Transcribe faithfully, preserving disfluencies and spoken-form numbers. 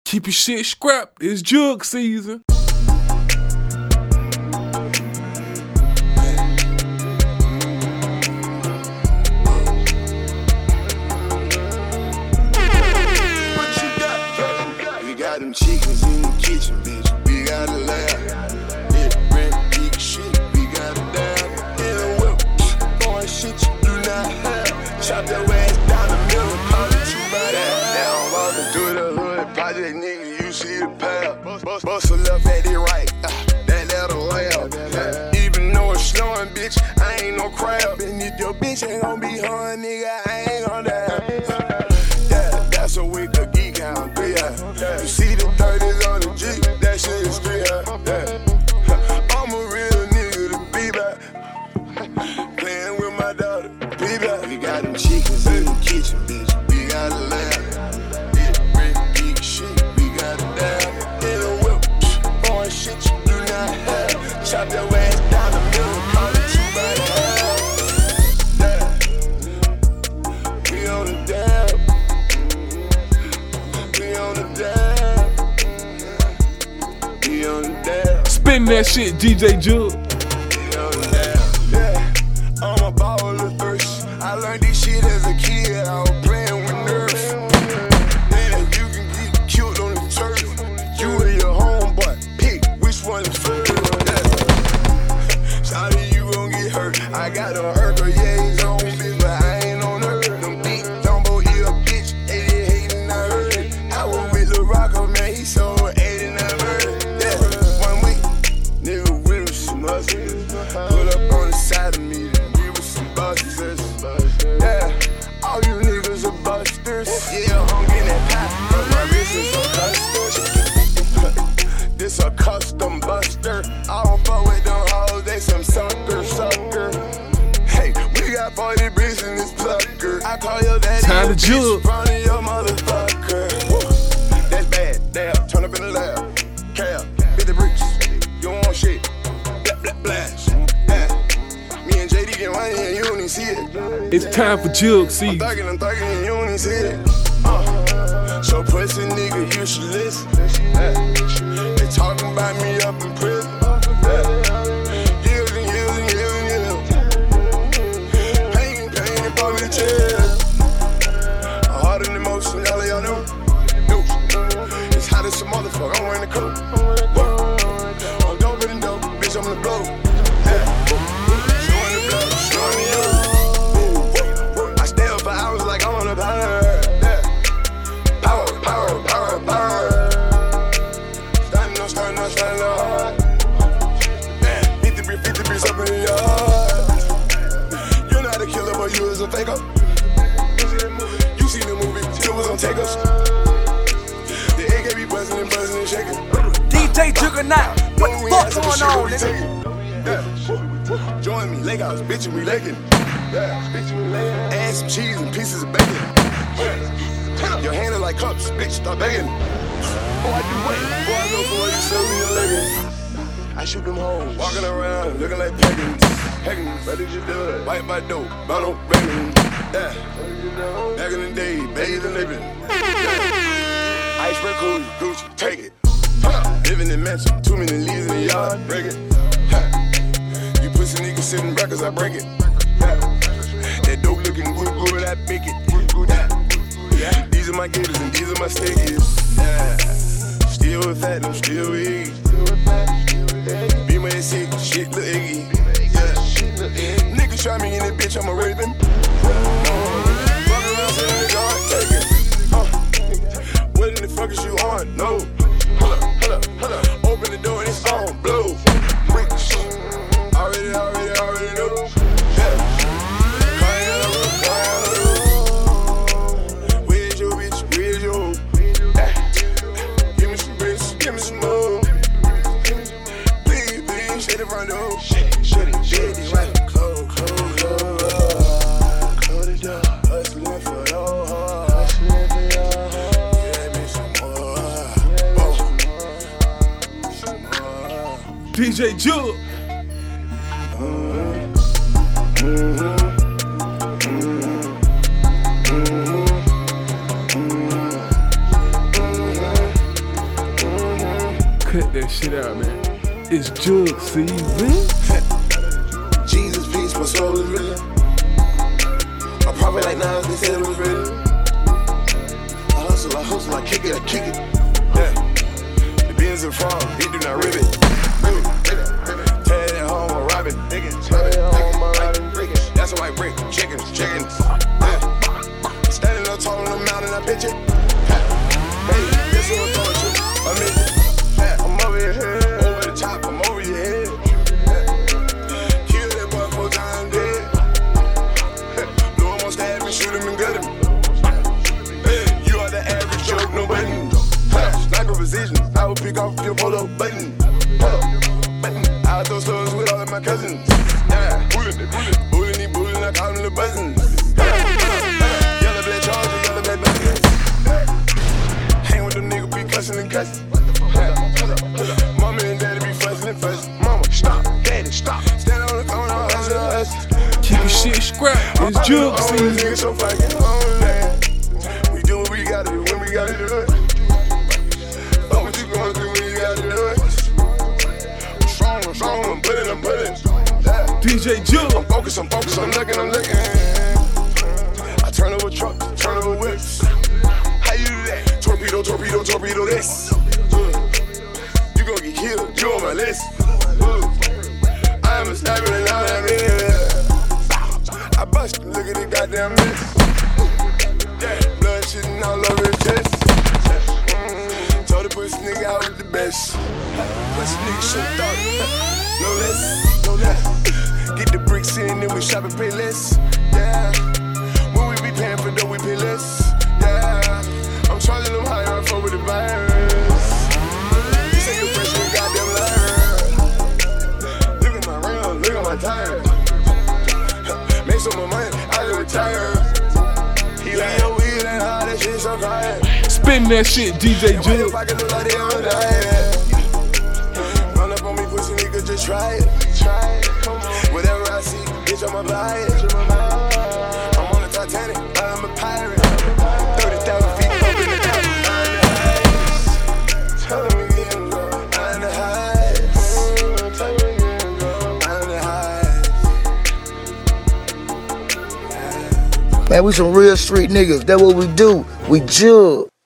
Keep your shit scrapped. It's jug season. Them chickens in the kitchen, bitch. We got a lab. Big rent, big shit. We got a dab. In a whip, going shit you do not have. Chop your ass down the middle, call it two by that. Now I'm walking through the hood, project nigga, you see the path. Bust, bust, bust a left at it right. Uh, that letter lamb. Uh, even though it's slowing, bitch, I ain't no crab. And if your bitch ain't gon' be hung, nigga, I ain't gon' die. Uh, yeah, that's a week of geek out. Yeah. You see the thirties on the Jeep, that shit is street high. Yeah. I'm a real nigga to be back. Playing with my daughter, be back. We got them chickens in the kitchen, bitch. We got a lab. Big brick, big shit. We got a dab. In a whip, going shit you do not have. Chop your ass down the middle, call it two by the half. Yeah. We on the dab. Spin that shit, D J Jug. Yeah, I'm a baller first. I learned this shit as a kid. I was playing with nerves. Yeah, you can get killed on the turf. You and your homeboy, pick which one is first. Yeah. Shawty, you gon' get hurt. I got a hurt, but yeah, he's on bitch, but I ain't on her. Them big Dumbo, he a bitch. eighty hating, I heard it. I was with Lil Rocco, man, he sold eighty-nine birds. Pull up on the side of me, then we was some busters. Yeah, all you niggas are busters. Yeah, I'm getting that pop, cause my wrist is so custom. This a custom buster. I don't fuck with them hoes, they some sucker, sucker. Hey, we got forty bricks in this plucker. I call your daddy time to jug in front of your motherfucker. Woo. That's bad, damn, turn up in the lab. Cab, fifty bricks, you don't want shit. Blast. Yeah. Me and J D get money and you don't even see it. It's time for jug season. I'm thuggin', I'm thuggin' and you don't even see it. Uh. So pussy nigga, you should listen. Yeah. They talking about me up in prison. Yeah. Years and years and years and years. Pain, pain, and public chairs. I'm hard in emotion, all of y'all know. No. It's hot as a motherfucker, I'm wearing the coat. I'm the blow. Yeah. Showing the blow, showing the yo. I stay up for hours like I'm on a power. Yeah. Power, power, power, power. Standing up, standing up, standing up. Yeah. fifty bricks, fifty bricks up in the yard. You're not a killer, but you is a faker. You seen the movie, still was gonna take us. The A K be buzzing and buzzing and shaking. D J Juggernaut. What the fuck going on, nigga? Yeah. Join me, Legos, bitch, we legging. Yeah. Add some cheese and pieces of bacon. Yeah. Your hand is like cups, bitch, start begging. Oh, I do wait. Boy, I know boy, you sell me a legging. I shoot them hoes, walking around, looking like pagans. Pagans, how did you do it? Bite my dope, bottle begging. Yeah. Back in the day, bathing, living. Yeah. Ice red cool, Gucci, take it. Living in mansion, too many leaves in the yard, break it. Ha. You pussy niggas sitting back as I break it. Ha. That dope looking good, good, I bake it. Good, good, yeah. These are my gators and these are my stickies. Yeah. Still fat, I'm still weak. Be my sick, shit look iggy. Yeah. Niggas try me in that bitch, I'm a raping. Fuck around, sit in the yard, take it. Uh. What in the fuck is you on? No. Hold up, hold up, hold up. Open the door and it's on, blow. Bricks. Already, already, already know. Yeah. Where's your bitch? Where's your? Yeah. Give me some bricks, give me some more. Please, please, shut it front door. Shut it, shut it, shut it, right. Close, close, close. Close the door. Hustling for your heart. Hustling for your heart. Give me some more. D J Jug. Cut that shit out, man. It's jug season. Jesus, peace, my soul is real. A prophet like Nas, they said it was real. I hustle, I hustle, I kick it, I kick it. Yeah. The beans and frogs, he do not rib it. Tear it at home, I'm robbing. That's a white brick, chickens, chickens. Yeah. Standing up tall on the mountain, I pitch it. Hey, guess who I'm going to? I'm in it. I'm over your head, over the top, I'm over your head. Kill that boy four times dead. Blow him on stab and shoot him and gut him. You are the average joke, no button. Sniper precision, I will pick off your polo button. Button. I throw slugs with all of my cousins. Yeah, bullin' it, bullin', bullin' it, bullin', I call them the buzzins. Yellow black charger, yellow black buzzins. Hang with them niggas, be cussin' and cussin'. Mama and daddy be fussing and fussing. Mama, stop, daddy, stop. Stand on the corner, hustle, hustle. Keep your shit scrapped. It's jug season. Nigga so fucking on, man. We do what we gotta do when we gotta do it. Fuck what you going through when you gotta do it. I'm strong, I'm strong, I'm putting, I'm putting. Yeah. D J Jug. I'm focused, I'm focused, I'm looking, I'm looking. I turn over trucks, turn over whips. How you do that? Torpedo, torpedo, torpedo this. You gon' get killed, you on my list. I am a sniper and now I'm in. I bust, look at the goddamn miss. Blood shitting all over his chest. Mm, told the pussy nigga I was the best. Pussy nigga shit thought. No less, no less. Get the bricks in, then we shop and pay less. Yeah. When we be paying for dough, we pay less. Yeah. I'm charging them higher, I fuck with the virus. You say you're fresh, you goddamn liar. Look at my ring, look at my tires. Make some more money, I just retire. He like, yo, weed ain't hard, that shit so quiet. Spin that shit, D J Jug. Run up on me, pussy nigga, just try it. Try it. Whatever I see, bitch, I'ma buy it. I'm on the Titanic, I'm a pirate. thirty thousand feet up in the air. I'm the highest. Tell them again, bro. I'm the highest. Tell them again, bro. I'm the highest. Man, we some real street niggas. That's what we do. We jug.